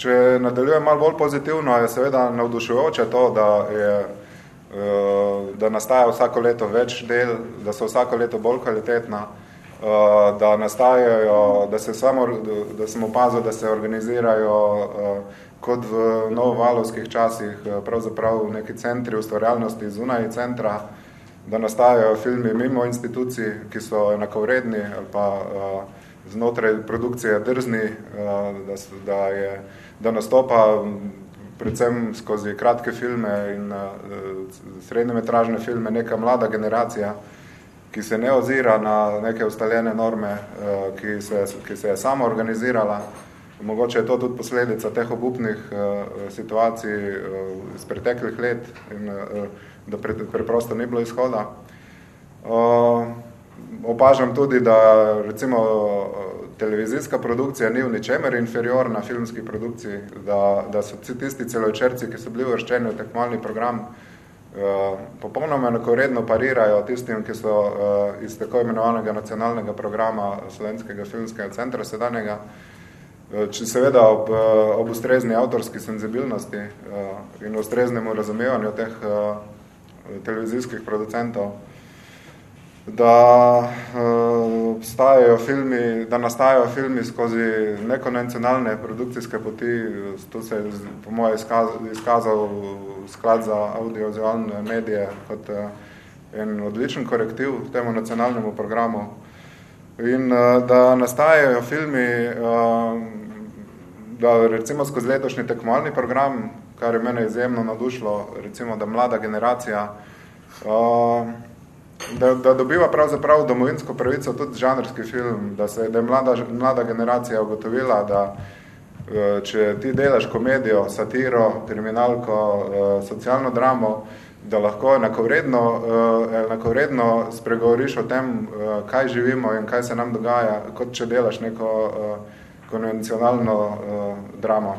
če nadaljujem malo bolj pozitivno, je seveda navdušujoče to, da nastaja vsako leto več del, da so vsako leto bolj kvalitetna, da nastajajo, da sem opazil, da se organizirajo kot v novovalovskih časih, pravzaprav neki centri ustvarjalnosti zunaj centra, da nastajajo filmi mimo institucij, ki so enakovredni ali pa znotraj produkcije drzni, da nastopa predvsem skozi kratke filme in srednjemetražne filme neka mlada generacija, ki se ne ozira na neke ustaljene norme, ki se je sama organizirala. Mogoče je to tudi posledica teh obupnih situacij iz preteklih let in da preprosto ni bilo izhoda. Opažam tudi, da recimo televizijska produkcija ni v ničemer inferiorna filmski produkciji, da so tisti celovečerci, ki so bili uvrščeni v tekmovalni program, popolnoma enakovredno parirajo tistim, ki so iz tako imenovanega nacionalnega programa Slovenskega filmskega centra sedanjega, če seveda ob ustrezni avtorski senzibilnosti in ustreznemu razumevanju teh televizijskih producentov, da nastajajo filmi skozi nekonvencionalne produkcijske poti. Tu se je po moje izkazal Sklad za audiovizualne medije kot en odličen korektiv temu nacionalnemu programu. In da nastajajo filmi, da recimo skozi letošnji tekmovalni program, kar je mene izjemno navdušilo, recimo, da mlada generacija, da dobiva pravzaprav domovinsko pravico tudi žanrski film, da je mlada generacija ugotovila, da če ti delaš komedijo, satiro, kriminalko, socialno dramo, da lahko enakovredno spregovoriš o tem, kaj živimo in kaj se nam dogaja, kot če delaš neko konvencionalno dramo.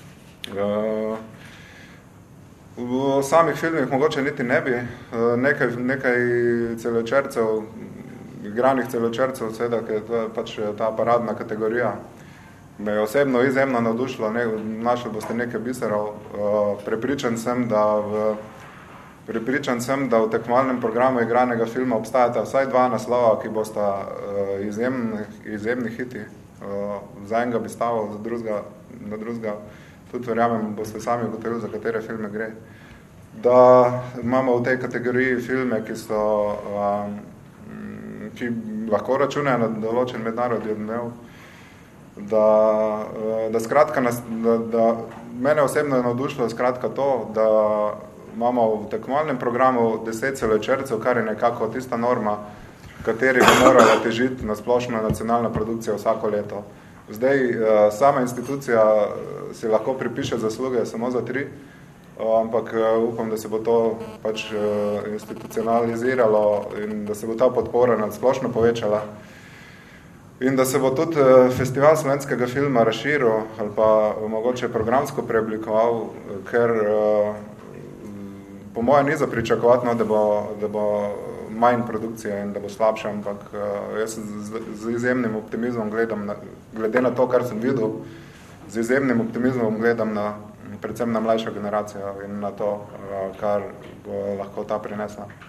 V samih filmih mogoče niti ne bi nekaj celovečercev, igranih celovečercev, seveda, ker to je pač ta paradna kategorija. Me je osebno izjemno navdušilo, našli boste nekaj biserov. Prepričan sem, da v tekmovalnem programu igranega filma obstajata vsaj dva naslova, ki bosta izjemni hiti. Za enega bi stavil, za drugega tudi verjamem, boste sami ugotovili, za katere filme gre. Da imamo v tej kategoriji filme, ki lahko računajo na določen mednarodni odmev, da mene osebno je navdušilo skratka to, da imamo v tekmovalnem programu 10 celovečercev, kar je nekako tista norma, kateri bi morala težiti na splošno nacionalna produkcija vsako leto. Zdaj, sama institucija si lahko pripiše zasluge samo za 3, ampak upam, da se bo to pač institucionaliziralo in da se bo ta podpora splošno povečala. In da se bo tudi festival slovenskega filma razširil ali pa mogoče programsko preoblikoval, ker po mojem ni za pričakovati, da bo manj produkcije in da bo slabše, ampak jaz z izjemnim optimizmom gledam, glede na to, kar sem videl, z izjemnim optimizmom gledam predvsem na mlajšo generacijo in na to, kar bo lahko ta prinesla.